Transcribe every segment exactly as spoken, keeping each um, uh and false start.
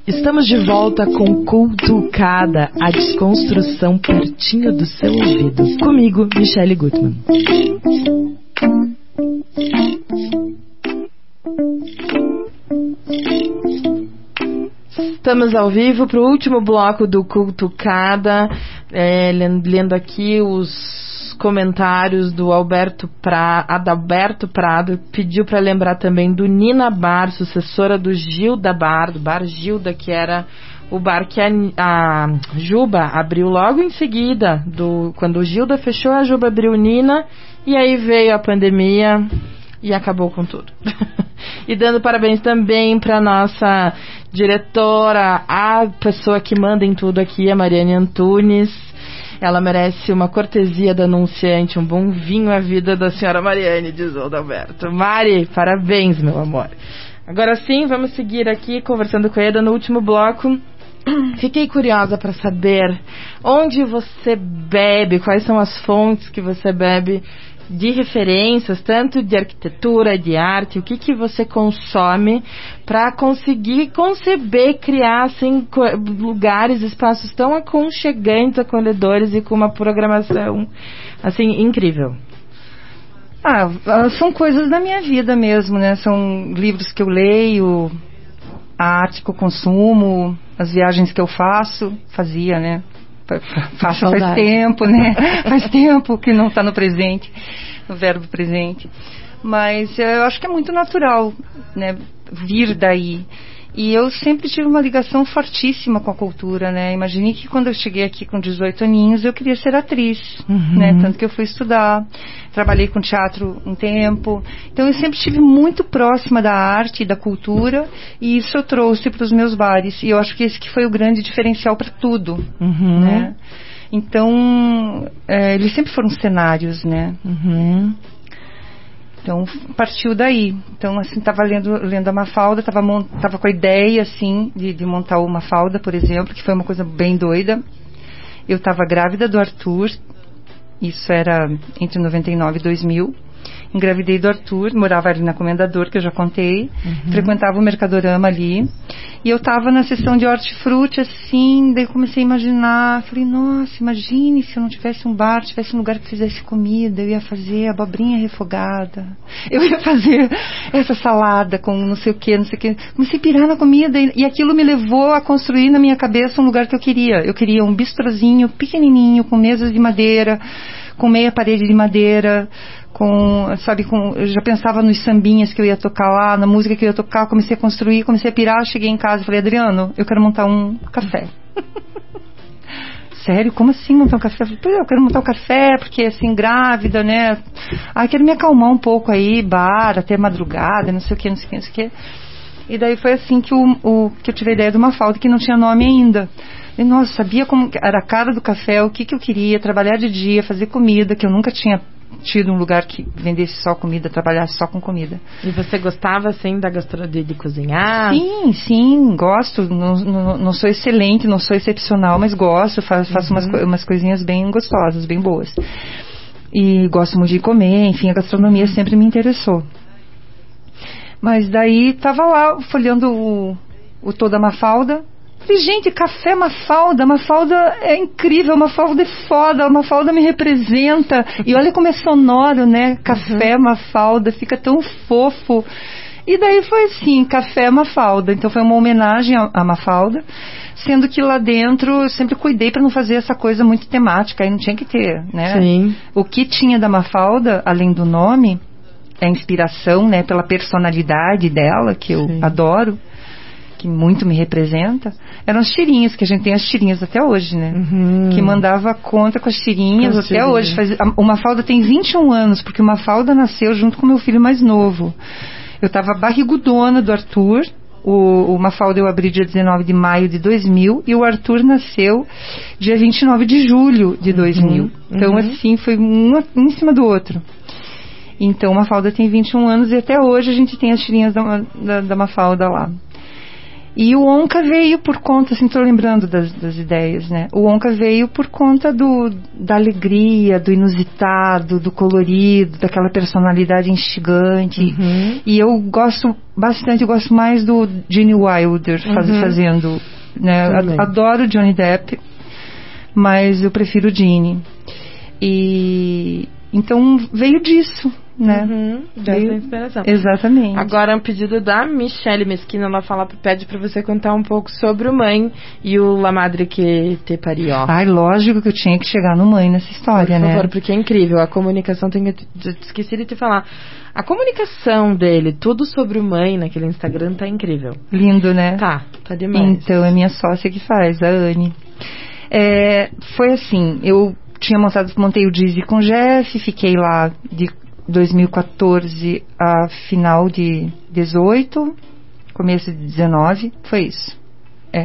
Estamos de volta com Cultucada, a desconstrução pertinho do seu ouvido. Comigo, Michele Gutmann. Estamos ao vivo para o último bloco do Cultucada, é, lendo aqui os comentários do Alberto pra, Adalberto Prado, pediu para lembrar também do Nina Bar, sucessora do Gilda Bar, do Bar Gilda, que era o bar que a, a Juba abriu logo em seguida, do, quando o Gilda fechou, a Juba abriu Nina, e aí veio a pandemia e acabou com tudo. E dando parabéns também para nossa diretora, a pessoa que manda em tudo aqui, a Mariane Antunes. Ela merece uma cortesia da anunciante, um bom vinho à vida da senhora Mariane, diz o Adalberto. Mari, parabéns, meu amor. Agora sim, vamos seguir aqui conversando com a Eda no último bloco. Fiquei curiosa para saber onde você bebe, quais são as fontes que você bebe de referências, tanto de arquitetura, de arte, o que, que você consome para conseguir conceber, criar assim, lugares, espaços tão aconchegantes, acolhedores e com uma programação assim, incrível. Ah, são coisas da minha vida mesmo, né? São livros que eu leio, a arte que eu consumo, as viagens que eu faço, fazia, né? Faço faz tempo, né? Faz tempo que não está no presente, no verbo presente. Mas eu acho que é muito natural, né? Vir daí. E eu sempre tive uma ligação fortíssima com a cultura, né? Imaginei que quando eu cheguei aqui com dezoito aninhos, eu queria ser atriz, uhum. né? Tanto que eu fui estudar, trabalhei com teatro um tempo. Então eu sempre estive muito próxima da arte e da cultura, e isso eu trouxe para os meus bares. E eu acho que esse que foi o grande diferencial para tudo, uhum. né? Então, é, eles sempre foram cenários, né? Uhum. Então, partiu daí. Então, assim, estava lendo, lendo a Mafalda, estava tava com a ideia, assim, de, de montar uma Mafalda, por exemplo, que foi uma coisa bem doida. Eu estava grávida do Arthur, isso era entre noventa e nove e dois mil. Engravidei do Arthur, morava ali na Comendador, que eu já contei, uhum. frequentava o Mercadorama ali, e eu estava na sessão de hortifruti, assim, daí comecei a imaginar, falei, nossa, imagine se eu não tivesse um bar, tivesse um lugar que fizesse comida, eu ia fazer abobrinha refogada, eu ia fazer essa salada com não sei o que, não sei o que, comecei a pirar na comida, e, e aquilo me levou a construir na minha cabeça um lugar que eu queria, eu queria um bistrozinho pequenininho, com mesas de madeira, com meia parede de madeira, com, sabe, com, eu já pensava nos sambinhas que eu ia tocar lá, na música que eu ia tocar, comecei a construir, comecei a pirar, cheguei em casa e falei, Adriano, eu quero montar um café. Sério? Como assim montar um café? Eu falei, eu quero montar um café, porque assim, grávida, né? Ah, quero me acalmar um pouco aí, bar, até madrugada, não sei o que, não sei o que, não sei o que. E daí foi assim que, o, o, que eu tive a ideia de uma Mafalda que não tinha nome ainda. E, nossa, sabia como era a cara do café, o que, que eu queria, trabalhar de dia, fazer comida, que eu nunca tinha tido um lugar que vendesse só comida, trabalhasse só com comida. E você gostava, assim, da gastronomia, de cozinhar? Sim, sim, gosto. Não, não, não sou excelente, não sou excepcional, mas gosto, faço, faço uhum. umas, umas coisinhas bem gostosas, bem boas. E gosto muito de comer, enfim, a gastronomia sempre me interessou. Mas daí, tava lá, folhando o, o Toda Mafalda. Falei, gente, café Mafalda, Mafalda é incrível, Mafalda é foda, Mafalda me representa. E olha como é sonoro, né? Café uhum. Mafalda, fica tão fofo. E daí foi assim, Café Mafalda. Então foi uma homenagem à Mafalda, sendo que lá dentro eu sempre cuidei para não fazer essa coisa muito temática, aí não tinha que ter, né? Sim. O que tinha da Mafalda, além do nome, é a inspiração, né, pela personalidade dela, que eu Sim. adoro, que muito me representa, eram as tirinhas, que a gente tem as tirinhas até hoje, né? Uhum. Que mandava conta com as tirinhas com até tirinhas. Hoje. Faz, a, o Mafalda tem vinte e um anos, porque o Mafalda nasceu junto com meu filho mais novo. Eu estava barrigudona do Arthur, o, o Mafalda eu abri dia dezenove de maio de dois mil, e o Arthur nasceu dia vinte e nove de julho de dois mil. Uhum. Então, uhum. assim, foi um, um em cima do outro. Então, o Mafalda tem vinte e um anos, e até hoje a gente tem as tirinhas da, da, da Mafalda lá. E o Onca veio por conta, assim, estou lembrando das, das ideias, né? O Onca veio por conta do, da alegria, do inusitado, do colorido, daquela personalidade instigante. Uhum. E eu gosto bastante, eu gosto mais do Gene Wilder faz, Uhum. fazendo, né? Adoro Johnny Depp, mas eu prefiro o Gene. E então veio disso, né? Uhum, dessa veio, inspiração. Exatamente. Agora, um pedido da Michelle Mesquina, ela fala, pede pra você contar um pouco sobre o Mãe e o La Madre que te parió. Ai, lógico que eu tinha que chegar no Mãe nessa história, Por né? favor, porque é incrível. A comunicação, tem que, esqueci de te falar. A comunicação dele, tudo sobre o Mãe naquele Instagram tá incrível. Lindo, né? Tá, tá demais. Então, é minha sócia que faz, a Anne. É, foi assim, eu tinha montado, montei o Dizzy com o Jeff, fiquei lá de dois mil e quatorze a final de dezoito, começo de dezenove, foi isso. É.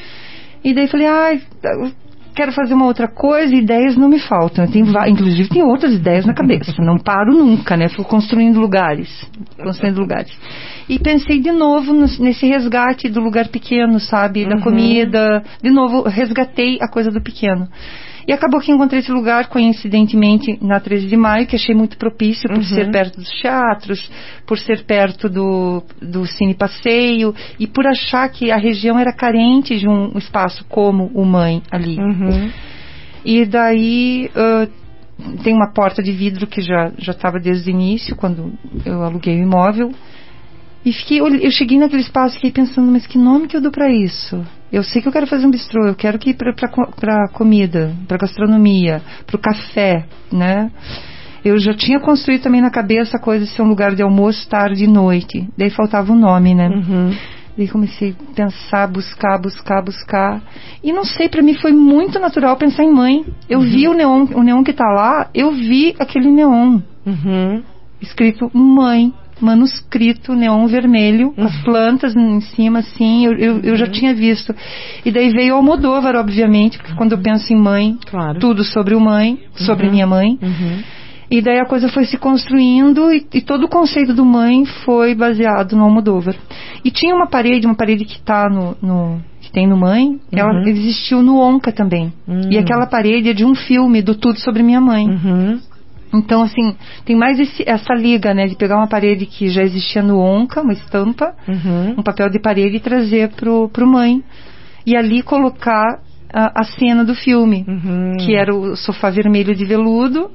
E daí falei, ai, ah, quero fazer uma outra coisa, ideias não me faltam. Eu tenho, inclusive, tenho outras ideias na cabeça, não paro nunca, né? Fico construindo lugares, construindo lugares. E pensei de novo no, nesse resgate do lugar pequeno, sabe? Da uhum. comida. De novo, resgatei a coisa do pequeno. E acabou que encontrei esse lugar, coincidentemente, na treze de maio, que achei muito propício por uhum. ser perto dos teatros, por ser perto do, do Cine Passeio e por achar que a região era carente de um espaço como o Mãe ali. Uhum. E daí uh, tem uma porta de vidro que já já estava desde o início, quando eu aluguei o imóvel. E fiquei, eu cheguei naquele espaço e fiquei pensando, mas que nome que eu dou para isso? Eu sei que eu quero fazer um bistrô, eu quero que ir para comida, para gastronomia, para o café, né? Eu já tinha construído também na cabeça a coisa de ser um lugar de almoço, tarde e noite. Daí faltava um nome, né? Uhum. Daí comecei a pensar, buscar, buscar, buscar. E não sei, para mim foi muito natural pensar em Mãe. Eu uhum. vi o neon, o neon que tá lá, eu vi aquele neon. Uhum. Escrito Mãe. Manuscrito, neon vermelho, com as plantas em cima, assim, eu, eu, eu já tinha visto. E daí veio o Almodóvar, obviamente, porque quando eu penso em Mãe, claro. Tudo sobre o Mãe, sobre uhum. minha mãe. Uhum. E daí a coisa foi se construindo e, e todo o conceito do Mãe foi baseado no Almodóvar. E tinha uma parede, uma parede que tá no, no que tem no Mãe, uhum. ela existiu no Onca também. Uhum. E aquela parede é de um filme, do Tudo Sobre Minha Mãe. Uhum. Então, assim, tem mais esse, essa liga, né, de pegar uma parede que já existia no Onca, uma estampa, uhum. um papel de parede e trazer pro, pro Mãe. E ali colocar a, a cena do filme, uhum. que era o sofá vermelho de veludo,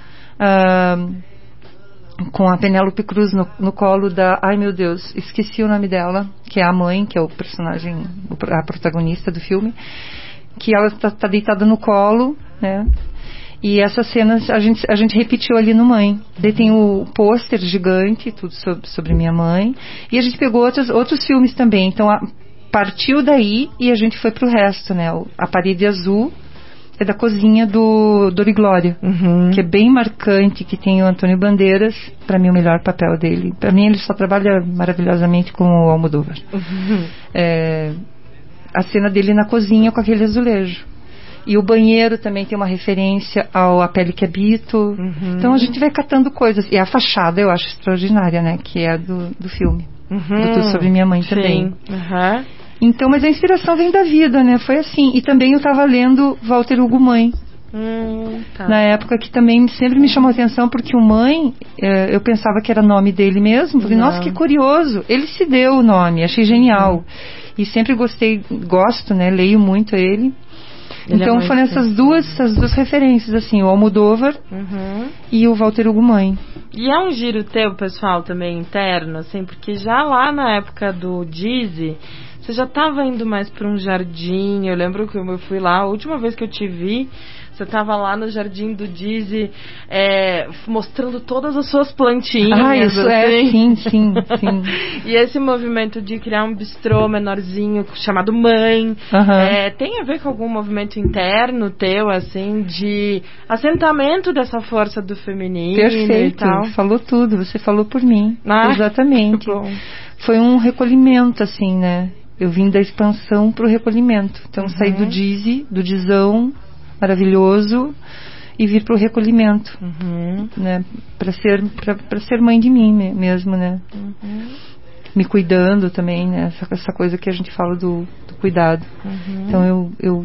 uh, com a Penélope Cruz no, no colo da... Ai, meu Deus, esqueci o nome dela, que é a mãe, que é o personagem, a protagonista do filme, que ela tá, tá deitada no colo, né? E essas cenas a gente, a gente repetiu ali no Mãe. Daí tem o pôster gigante, tudo sobre, sobre minha mãe. E a gente pegou outros, outros filmes também. Então a, partiu daí e a gente foi pro resto, né? A parede azul é da cozinha do Dor e Glória, uhum. que é bem marcante, que tem o Antônio Bandeiras, para mim o melhor papel dele. Para mim ele só trabalha maravilhosamente com o Almodóvar. Uhum. É, a cena dele na cozinha com aquele azulejo. E o banheiro também tem uma referência ao A Pele que Habito. Uhum. Então a gente vai catando coisas. E a fachada eu acho extraordinária, né? Que é do, do filme. Uhum. Do Tudo Sobre Minha Mãe também. Uhum. Então, mas a inspiração vem da vida, né? Foi assim. E também eu estava lendo Walter Hugo Mãe. Hum, tá. Na época que também sempre me chamou a atenção, porque o Mãe, eh, eu pensava que era nome dele mesmo. Falei, nossa, que curioso. Ele se deu o nome, achei genial. Uhum. E sempre gostei, gosto, né? Leio muito ele. Ele então é foram essas duas, essas duas referências, assim, o Almodóvar uhum. e o Walter Hugo Mãe. E é um giro teu, pessoal, também interno, assim, porque já lá na época do Dizzy, você já estava indo mais para um jardim. Eu lembro que eu fui lá, a última vez que eu te vi, você estava lá no jardim do Dizzy, é, mostrando todas as suas plantinhas. Ah, isso assim. é, sim, sim, sim. E esse movimento de criar um bistrô menorzinho chamado Mãe, uhum. é, tem a ver com algum movimento interno teu, assim, de assentamento dessa força do feminino? Perfeito, e tal? Falou tudo, você falou por mim. Ah, exatamente. Foi um recolhimento, assim, né? Eu vim da expansão pro recolhimento. Então, uhum. saí do Dizzy, do Dizão maravilhoso, e vir pro recolhimento, uhum. né, para ser para ser mãe de mim mesmo, né. Uhum. me cuidando também, né? Essa, essa coisa que a gente fala do, do cuidado. Uhum. Então eu, eu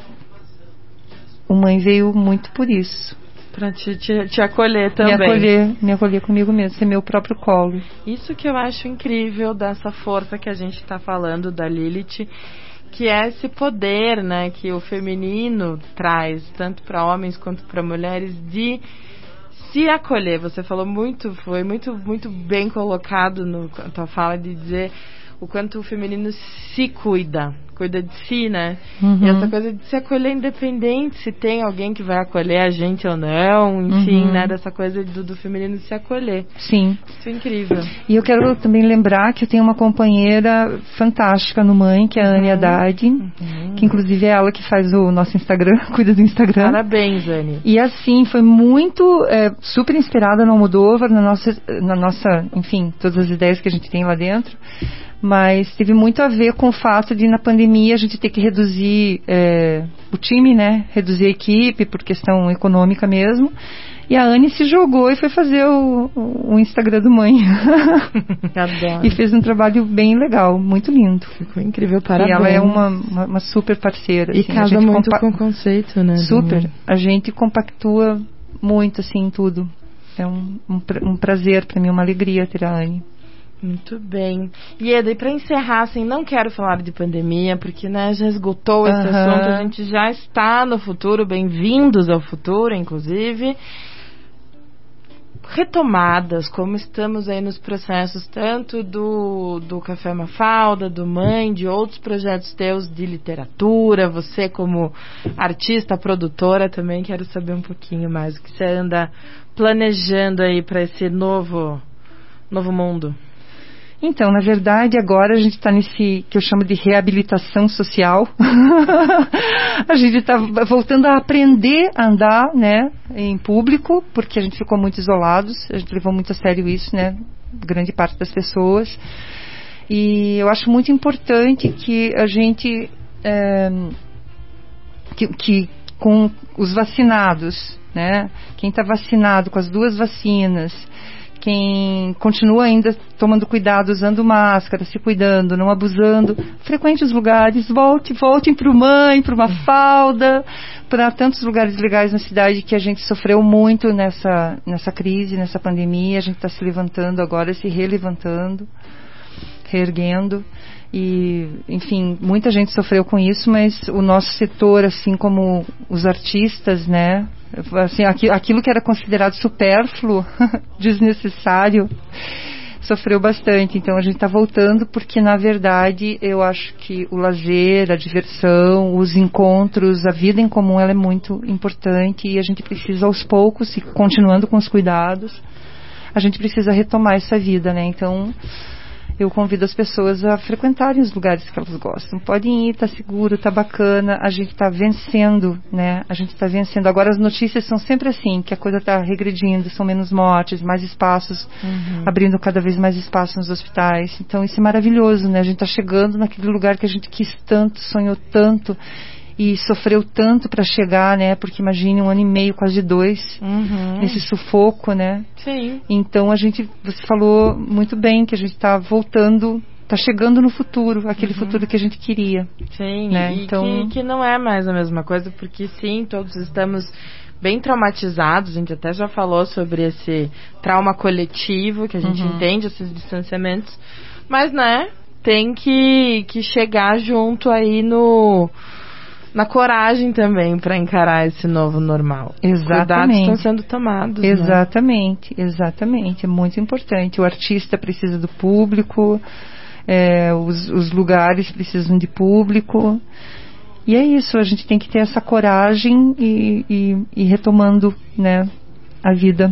o Mãe veio muito por isso. Pra te, te, te acolher também. Me acolher, me acolher comigo mesmo, ser meu próprio colo. Isso que eu acho incrível dessa força que a gente está falando da Lilith, que é esse poder, né, que o feminino traz, tanto para homens quanto para mulheres, de se acolher. Você falou muito, foi muito, muito bem colocado no a tua fala de dizer o quanto o feminino se cuida, cuida de si, né? Uhum. E essa coisa de se acolher independente se tem alguém que vai acolher a gente ou não, enfim, uhum. né? Dessa coisa do, do feminino se acolher. Sim. Isso é incrível. E eu quero também lembrar que eu tenho uma companheira fantástica no Mãe, que é a Anne Haddad, uhum. que inclusive é ela que faz o nosso Instagram, cuida do Instagram. Parabéns, Anne. E assim, foi muito, é, super inspirada no Almodóvar, na nossa, na nossa, enfim, todas as ideias que a gente tem lá dentro. Mas teve muito a ver com o fato de na pandemia a gente ter que reduzir é, o time, né? Reduzir a equipe por questão econômica mesmo. E a Anne se jogou e foi fazer o, o Instagram do Mãe. Adoro. E fez um trabalho bem legal, muito lindo. Ficou incrível, parabéns. E ela é uma, uma, uma super parceira. E assim, casa a gente muito compa- com o conceito, né? Super. A gente compactua muito, assim, tudo. É um, um, um prazer para mim, uma alegria ter a Anne. Muito bem. E Eda, e para encerrar, assim, não quero falar de pandemia, porque, né, já esgotou esse uhum. assunto, a gente já está no futuro, bem-vindos ao futuro, inclusive. Retomadas, como estamos aí nos processos tanto do, do Café Mafalda, do Mãe, de outros projetos teus de literatura, você como artista, produtora, também quero saber um pouquinho mais o que você anda planejando aí para esse novo, novo mundo. Então, na verdade, agora a gente está nesse que eu chamo de reabilitação social. A gente está voltando a aprender a andar, né, em público, porque a gente ficou muito isolados, a gente levou muito a sério isso, né, grande parte das pessoas. E eu acho muito importante que a gente, é, que, que com os vacinados, né, quem está vacinado com as duas vacinas, quem continua ainda tomando cuidado, usando máscara, se cuidando, não abusando, frequente os lugares, volte, voltem para o Mãe, para uma Mafalda, para tantos lugares legais na cidade que a gente sofreu muito nessa, nessa crise, nessa pandemia. A gente está se levantando agora, se relevantando, reerguendo. E, enfim, muita gente sofreu com isso, mas o nosso setor, assim como os artistas, né, assim, aquilo que era considerado supérfluo, desnecessário, sofreu bastante. Então a gente está voltando porque, na verdade, eu acho que o lazer, a diversão, os encontros, a vida em comum, ela é muito importante e a gente precisa, aos poucos, e continuando com os cuidados, a gente precisa retomar essa vida, né? Então eu convido as pessoas a frequentarem os lugares que elas gostam. Podem ir, tá seguro, tá bacana, a gente tá vencendo, né? A gente tá vencendo. Agora as notícias são sempre assim, que a coisa tá regredindo, são menos mortes, mais espaços, uhum. abrindo cada vez mais espaço nos hospitais. Então isso é maravilhoso, né? A gente tá chegando naquele lugar que a gente quis tanto, sonhou tanto e sofreu tanto para chegar, né? Porque imagine um ano e meio, quase dois, uhum. nesse sufoco, né? Sim. Então a gente, você falou muito bem que a gente está voltando, está chegando no futuro, aquele uhum. futuro que a gente queria. Sim, né? E então... que, que não é mais a mesma coisa, porque sim, todos estamos bem traumatizados, a gente até já falou sobre esse trauma coletivo, que a gente uhum. entende esses distanciamentos, mas, né, tem que, que chegar junto aí no... na coragem também para encarar esse novo normal. Exatamente. Cuidados estão sendo tomados. Exatamente, né? exatamente. É muito importante. O artista precisa do público, é, os, os lugares precisam de público. E é isso, a gente tem que ter essa coragem e, e, e retomando, né, a vida.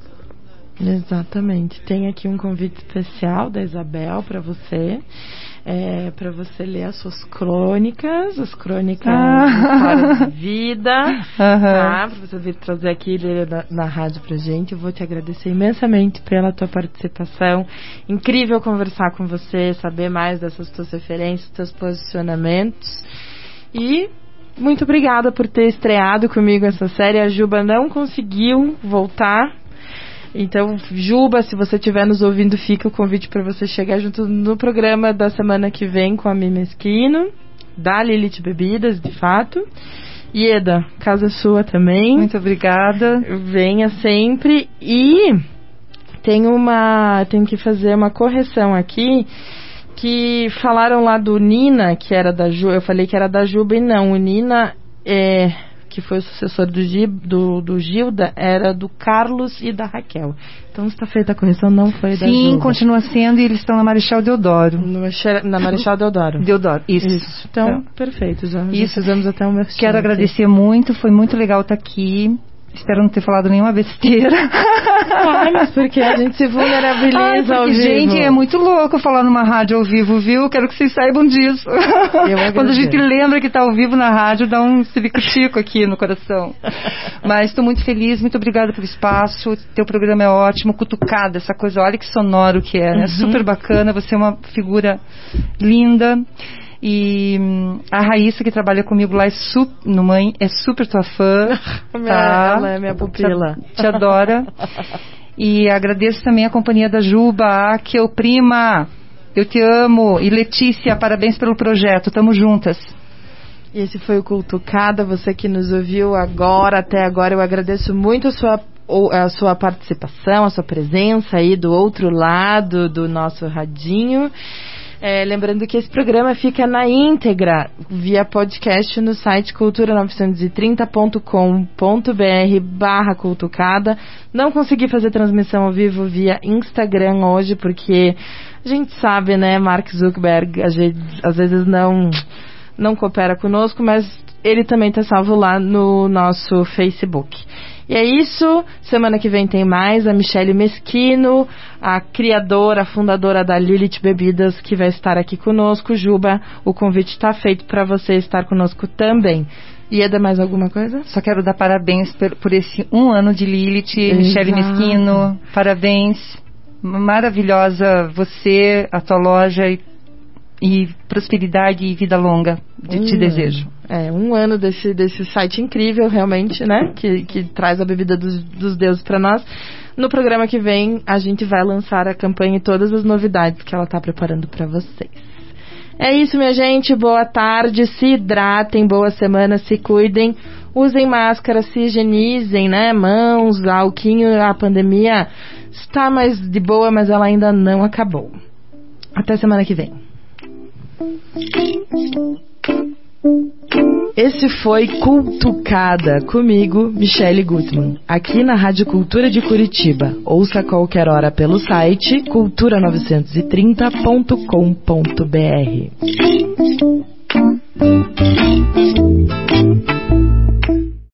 Exatamente. Tem aqui um convite especial da Isabel para você. É, para você ler as suas crônicas, as crônicas ah. de história de vida, uhum. tá? Para você vir trazer aqui ler na, na rádio pra gente. Eu vou te agradecer imensamente pela tua participação. Incrível conversar com você, saber mais dessas tuas referências, teus posicionamentos. E muito obrigada por ter estreado comigo essa série. A Juba não conseguiu voltar, Então, Juba, se você estiver nos ouvindo, fica o convite para você chegar junto no programa da semana que vem com a Mi Mesquino, da Lilith Bebidas, de fato. Ieda, casa sua também. Muito obrigada. Venha sempre. E tem uma, tenho que fazer uma correção aqui, que falaram lá do Nina, que era da Ju, eu falei que era da Juba, e não, o Nina, é, que foi o sucessor do, Gil, do, do Gilda, era do Carlos e da Raquel. Então está feita a correção, não foi da Juba. Sim, continua sendo, e eles estão na Marechal Deodoro. No, na Marechal Deodoro. Deodoro, isso. isso. Então, então, perfeito, já, já fizemos até um merchan. Quero agradecer muito, foi muito legal estar aqui. Espero não ter falado nenhuma besteira. Ai, mas porque a gente se vulnerabiliza Ai, porque, ao vivo. Gente, é muito louco falar numa rádio ao vivo, viu? Quero que vocês saibam disso. Quando a gente lembra que está ao vivo na rádio, dá um ciricutico aqui no coração. Mas estou muito feliz, muito obrigada pelo espaço. Teu programa é ótimo, cutucada, essa coisa, olha que sonoro que é, né? Uhum. Super bacana, você é uma figura linda. E hum, a Raíssa, que trabalha comigo lá, é su- no Mãe, é super tua fã. Tá? Ela é minha pupila. Te, te adora. E agradeço também a companhia da Juba, Akel, prima, eu te amo. E Letícia, parabéns pelo projeto, tamo juntas. E esse foi o Cultucada, você que nos ouviu agora, até agora, eu agradeço muito a sua, a sua participação, a sua presença aí do outro lado do nosso radinho. É, lembrando que esse programa fica na íntegra via podcast no site cultura novecentos e trinta ponto com ponto b r barra cultucada. Não consegui fazer transmissão ao vivo via Instagram hoje, porque a gente sabe, né, Mark Zuckerberg a gente, às vezes não, não coopera conosco, mas ele também está salvo lá no nosso Facebook. E é isso, semana que vem tem mais, a Michele Mesquino, a criadora, a fundadora da Lilith Bebidas, que vai estar aqui conosco. Juba, o convite está feito para você estar conosco também. Ieda, mais alguma coisa? Só quero dar parabéns por, por esse um ano de Lilith. Exato. Michele Mesquino, parabéns, maravilhosa você, a tua loja, e, e prosperidade e vida longa, de, hum. te desejo. É, um ano desse, desse site incrível, realmente, né? Que, que traz a bebida dos, dos deuses para nós. No programa que vem, a gente vai lançar a campanha e todas as novidades que ela está preparando para vocês. É isso, minha gente. Boa tarde. Se hidratem, boa semana, se cuidem. Usem máscara, se higienizem, né? Mãos, alquinho. A pandemia está mais de boa, mas ela ainda não acabou. Até semana que vem. Esse foi Cultucada, comigo, Michele Gutmann, aqui na Rádio Cultura de Curitiba. Ouça a qualquer hora pelo site cultura novecentos e trinta ponto com ponto b r.